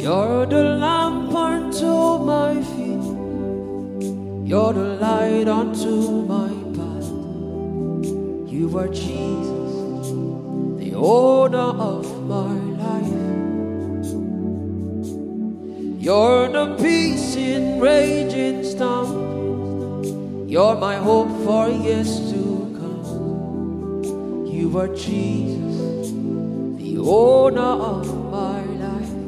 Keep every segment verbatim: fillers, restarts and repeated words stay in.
You're the lamp unto my feet, you're the light unto my path. You are Jesus, the owner of my life. You're the peace in raging storm, you're my hope for years to come. You are Jesus, the owner of my life.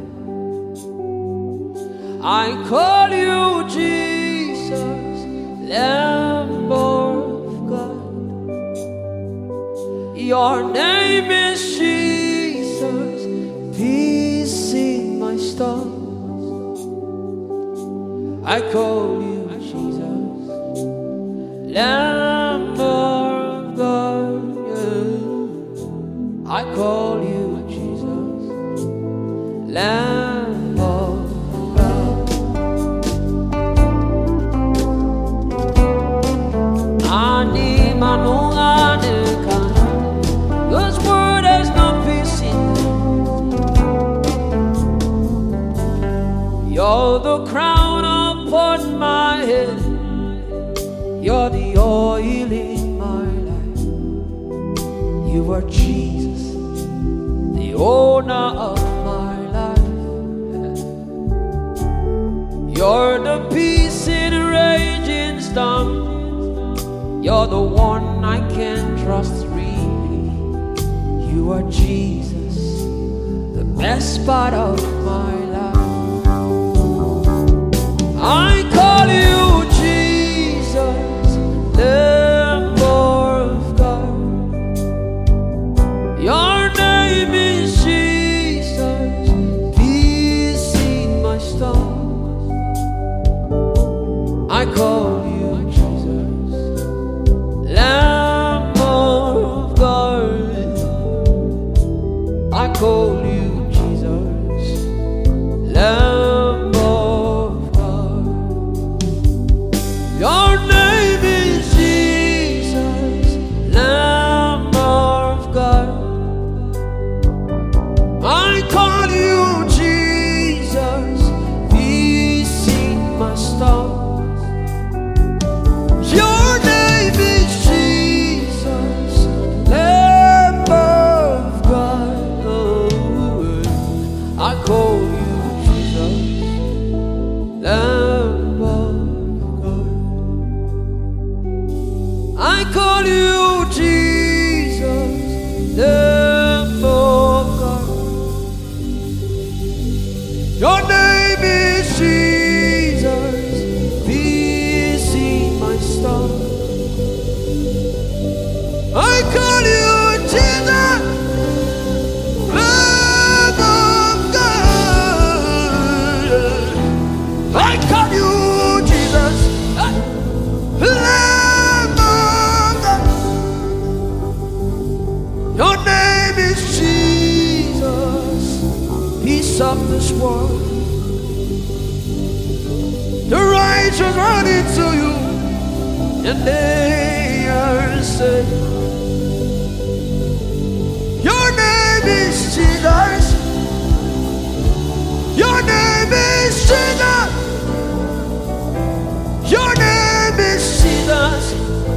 I call you Jesus, Lamb of God. Your name is Jesus, peace in my storm. I call you Jesus, Lamb of God. Yeah. I call you Jesus, Lamb of God. God's word has no peace in it. You're the crown upon my head, you're the oil in my life. You are Jesus, the owner of my life. You're the peace in a raging storm, you're the one I can trust really. You are Jesus, the best part of my life. I call you Jesus, Lamb of God. Your name is Jesus, peace in my storm. I call you Jesus, Lamb of God. I call you Jesus, Lamb of God. Your name is Jesus, Lamb of God. I call you Jesus, peace in my storm. Your name is Jesus, Lamb of God. I call you Jesus, Lamb of God. I call you Jesus, Lamb of God. Your name is Jesus, peace in my storm. I call you Jesus, Lamb of God. I call you Jesus, Lamb of God. Your name is Jesus, peace of this world. The righteous run into you, and they are saved. Your name is Jesus. Your name is Jesus. Your name is Jesus.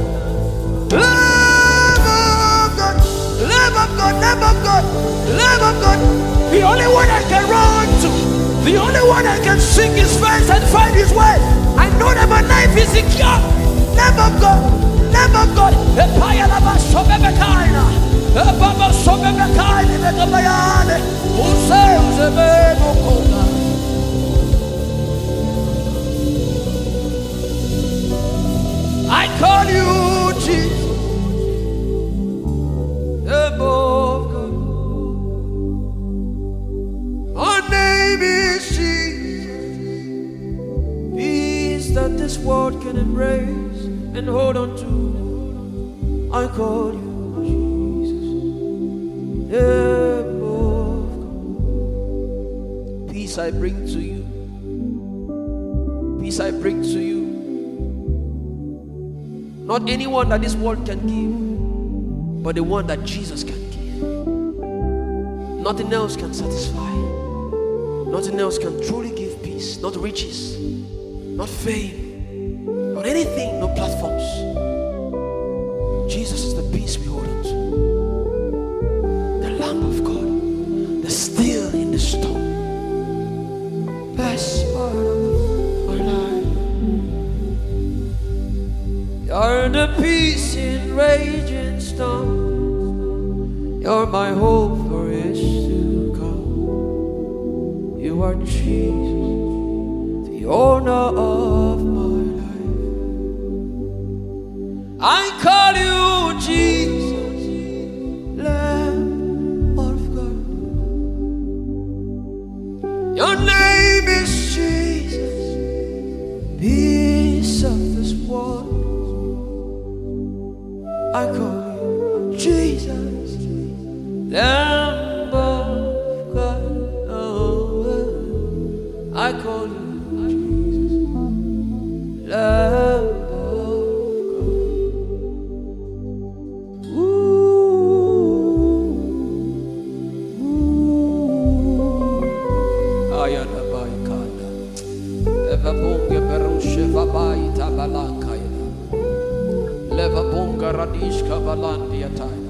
Lamb of God, Lamb of God, Lamb of God, Lamb of God. The only one I can run to, the only one I can seek his face and find his way. I know that my life is secure. Lamb of God, Lamb of God. Baba sobebekaini megabayane useuze bebukona. I call you Jesus, above God. Our name is Jesus, peace that this world can embrace and hold on to. I call you peace I bring to you. Peace I bring to you. Not anyone that this world can give, but the one that Jesus can give. Nothing else can satisfy. Nothing else can truly give peace. Not riches, not fame, not anything, no platforms. Jesus is the peace we hold on to. The Lamb of God, the still in the storm. Best part of my life. You're the peace in raging storm. You're my hope for its to come. You are Jesus, the owner of my life. I call you Jesus, Lamb of God. Your name is Jesus, peace of this world. I call you Jesus, Lamb of God. Oh, I call you Jesus, Lamb of God. Ooh, ooh. Ayana baikana, eva bunge berushe vabai tabalanka. Leva bunga radishka valandia time.